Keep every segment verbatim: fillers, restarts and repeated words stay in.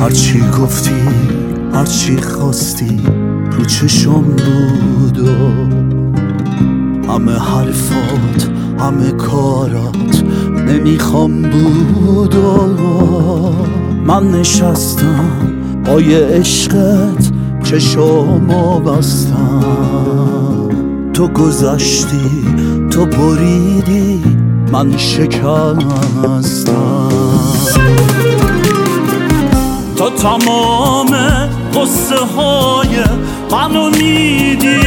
هرچی گفتی هرچی خواستی تو چشم بود و همه حرفات همه کارات نمیخوام بود و من نشستم پای عشقت چشمو بستم تو گذشتی تو بریدی من شکستم تو تمام قصه های منو میدیدی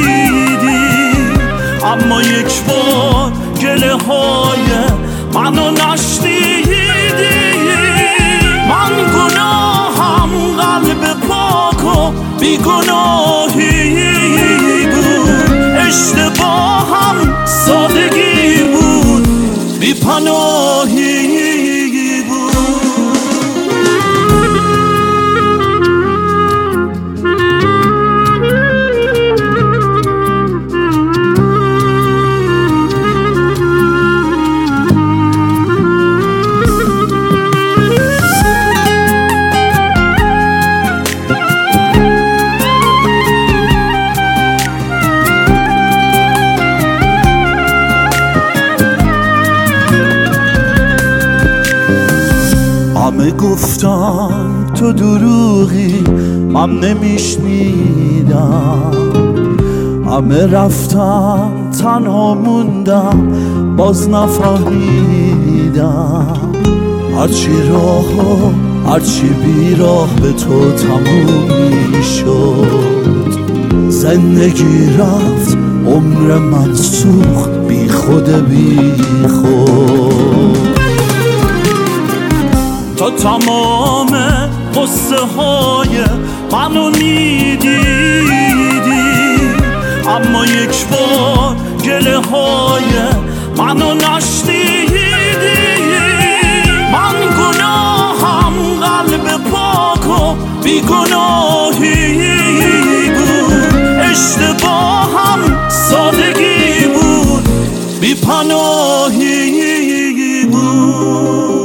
اما یک بار گله های منو نشنیدی من گناهم قلب پاک و بیگناهی بود اشتباهم سادگی بود بی‌پناهی همه گفتم تو دروغی من نمیشنیدم همه رفتم تنها موندم باز نفهمیدم هرچی راه و هرچی بیراه به تو تموم میشد زندگی رفت عمر من سوخت بی خود بی خود تو تمام قصه های منو میدیدی اما یک بار گله های منو نشنیدی من گناهم قلب پاک و بیگناهی بود اشتباهم سادگی بود بی‌پناهی بود